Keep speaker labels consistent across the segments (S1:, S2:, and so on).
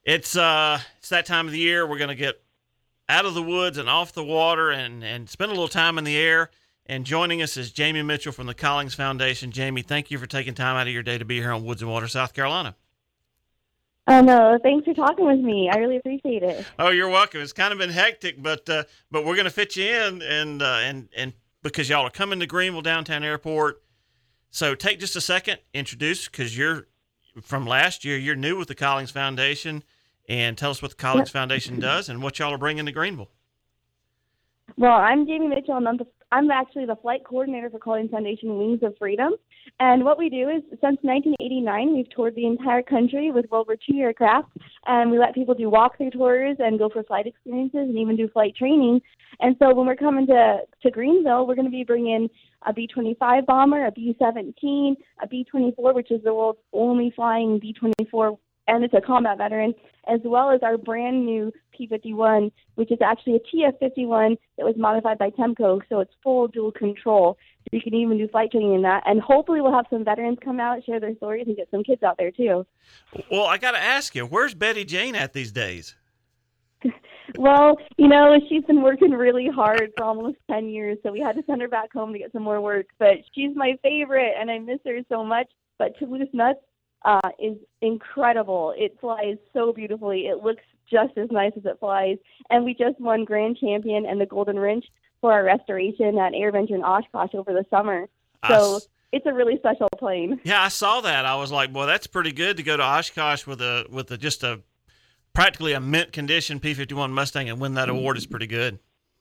S1: It's that time of the year. We're going to get out of the woods and off the water and spend a little time in the air. And joining us is Jamie Mitchell from the Collings Foundation. Jamie, thank you for taking time out of your day to be here on Woods and Water, South Carolina.
S2: Oh, no, thanks for talking with me. I really appreciate it.
S1: Oh, you're welcome. It's kind of been hectic, but we're going to fit you in and because y'all are coming to Greenville Downtown Airport. So take just a second, introduce, because you're from last year, you're new with the Collings Foundation, and tell us what the Collings Foundation does and what y'all are bringing to Greenville.
S2: Well, I'm Jamie Mitchell, and I'm actually the flight coordinator for Collings Foundation Wings of Freedom. And what we do is, since 1989, we've toured the entire country with World War II aircraft, and we let people do walkthrough tours and go for flight experiences and even do flight training. And so when we're coming to Greenville, we're going to be bringing a B-25 bomber, a B-17, a B-24, which is the world's only flying B-24, and it's a combat veteran, as well as our brand new P-51, which is actually a TF-51 that was modified by Temco, so it's full dual control. So you can even do flight training in that. And hopefully we'll have some veterans come out, share their stories, and get some kids out there too.
S1: Well, I got to ask you, where's Betty Jane at these days?
S2: Well, she's been working really hard for almost 10 years, so we had to send her back home to get some more work. But she's my favorite, and I miss her so much. But Toulouse Nuts is incredible. It flies so beautifully. It looks just as nice as it flies. And we just won Grand Champion and the Golden Wrench for our restoration at AirVenture in Oshkosh over the summer. So it's a really special plane.
S1: Yeah, I saw that. I was like, well, that's pretty good to go to Oshkosh with just a practically a mint condition P-51 Mustang and win that award is pretty good.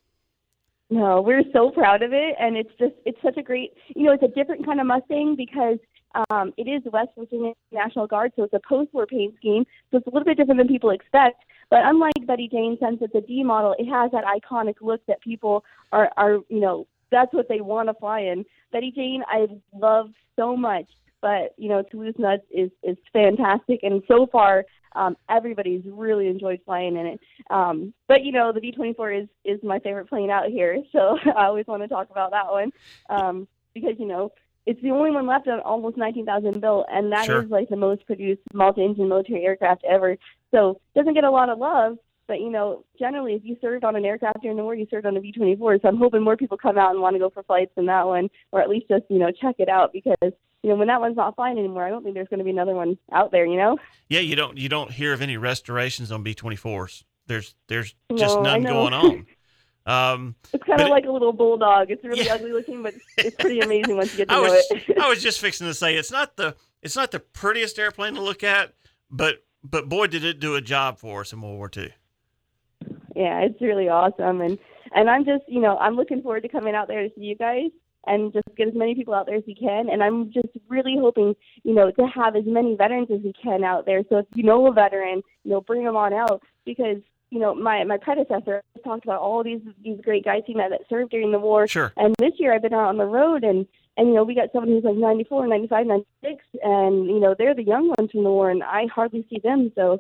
S2: No, we're so proud of it, and it's such a great, it's a different kind of Mustang because it is West Virginia National Guard, so it's a post-war paint scheme, so it's a little bit different than people expect. But unlike Betty Jane, since it's a D model, it has that iconic look that people are that's what they want to fly in. Betty Jane, I love so much, but Toulouse Nuts is fantastic, and so far everybody's really enjoyed flying in it. But the B-24 is my favorite plane out here, so I always want to talk about that one because it's the only one left on almost 19,000 built, and that is like the most produced multi-engine military aircraft ever. So it doesn't get a lot of love, but generally if you served on an aircraft during the war, you served on a B-24. So I'm hoping more people come out and want to go for flights in that one, or at least just check it out because when that one's not flying anymore, I don't think there's going to be another one out there.
S1: Yeah, you don't hear of any restorations on B-24s. There's just none going on.
S2: It's kind of like a little bulldog. It's really ugly looking, but it's pretty amazing once you get to know it.
S1: I was just fixing to say it's not the prettiest airplane to look at, but boy did it do a job for us in World War II.
S2: Yeah, it's really awesome, and I'm just I'm looking forward to coming out there to see you guys and just get as many people out there as we can. And I'm just really hoping to have as many veterans as we can out there. So if you know a veteran, bring them on out because my predecessor talked about all these great guys he met that served during the war.
S1: Sure.
S2: And this year I've been out on the road and we got someone who's like 94, 95, 96, and they're the young ones from the war, and I hardly see them. So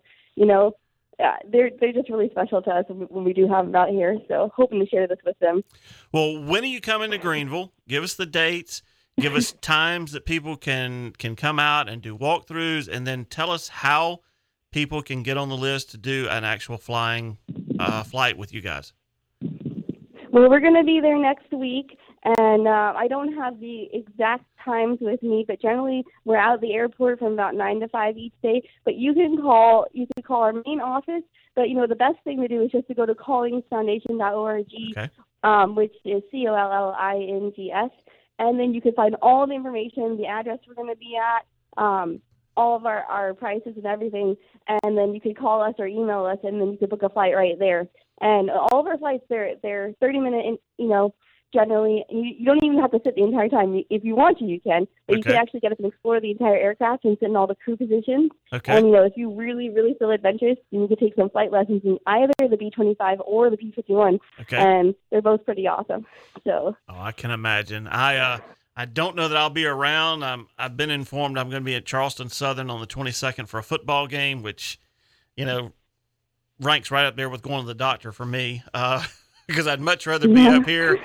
S2: they're just really special to us when we do have them out here. So hoping to share this with them.
S1: Well, when are you coming to Greenville? Give us the dates. Give us times that people can come out and do walkthroughs, and then tell us how people can get on the list to do an actual flying flight with you guys.
S2: Well, we're going to be there next week, and I don't have the exact times with me, but generally we're out at the airport from about 9 to 5 each day. But you can call our main office, but the best thing to do is just to go to collingsfoundation.org, which is COLLINGS, and then you can find all the information, the address we're going to be at, all of our prices and everything, and then you could call us or email us, and then you could book a flight right there. And all of our flights, they're 30-minute, generally. You don't even have to sit the entire time. If you want to, you can. But you can actually get up and explore the entire aircraft and sit in all the crew positions.
S1: Okay.
S2: And, if you really, really feel adventurous, you can take some flight lessons in either the B-25 or the P-51.
S1: Okay.
S2: And they're both pretty awesome. So.
S1: Oh, I can imagine. I don't know that I'll be around. I've been informed I'm going to be at Charleston Southern on the 22nd for a football game, which, ranks right up there with going to the doctor for me, because I'd much rather be up here.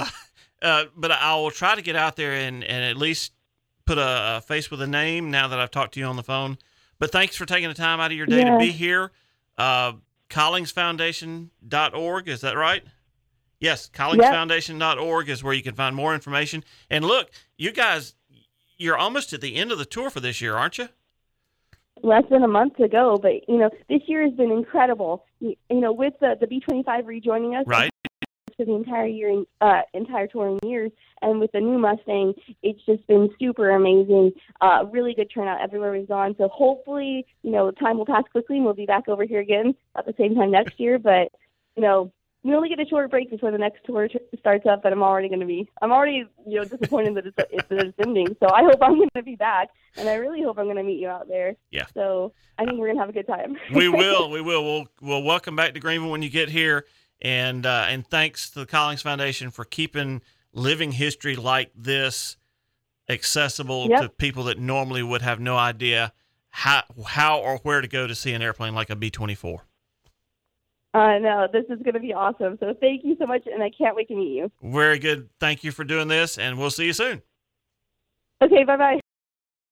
S1: But I will try to get out there and at least put a face with a name now that I've talked to you on the phone. But thanks for taking the time out of your day to be here. collingsfoundation.org. Is that right? Yes, collingsfoundation.org is where you can find more information. And look, you guys, you're almost at the end of the tour for this year, aren't you?
S2: Less than a month to go, but this year has been incredible. With the B25 rejoining us,
S1: right,
S2: for the entire year, entire touring years, and with the new Mustang, it's just been super amazing. Really good turnout everywhere we've gone. So hopefully, time will pass quickly and we'll be back over here again at the same time next year. But we only get a short break before the next tour starts up, and I'm already disappointed that it's ending. So I hope I'm going to be back, and I really hope I'm going to meet you out there.
S1: Yeah.
S2: So I think we're going to have a good time.
S1: We will. We'll welcome back to Greenville when you get here, and thanks to the Collings Foundation for keeping living history like this accessible to people that normally would have no idea how or where to go to see an airplane like a B-24.
S2: No, this is going to be awesome. So thank you so much, and I can't wait to meet you.
S1: Very good. Thank you for doing this, and we'll see you soon.
S2: Okay, bye-bye.